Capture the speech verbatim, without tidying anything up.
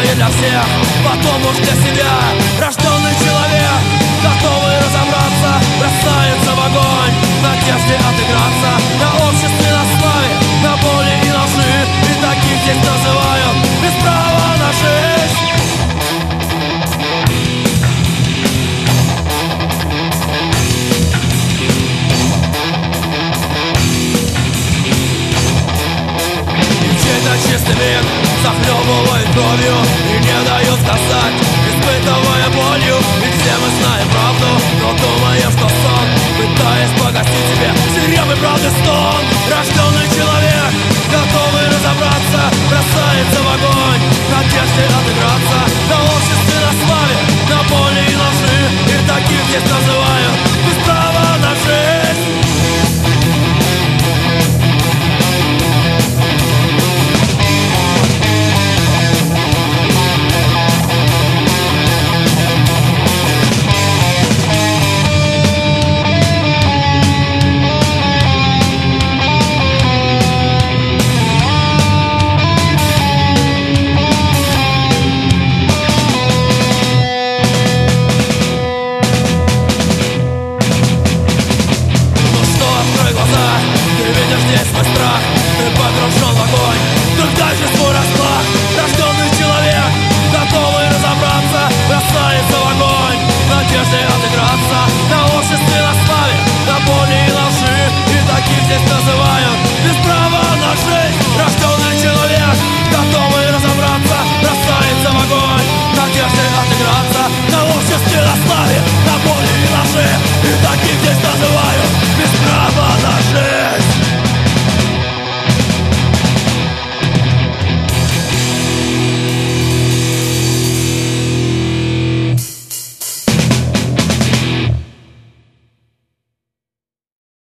не для всех, потом уж для себя. Рожденный человек, готовый разобраться, бросается в огонь в надежде отыграться. На обществе, на славе, на боли и на лжи, и таких здесь называют без права на жизнь. Чистый век захлебывает кровью и не дают сказать, испытывая болью. Ведь все мы знаем правду, но думая, что сон, пытаясь погасить себе свирепый правды стон. Рожденный человек, готовый разобраться, бросается в огонь в надежде отыграться. На обществе, на славе, на боли и на лжи, и таких здесь называют без права на жизнь. Здесь называют без права на жизнь.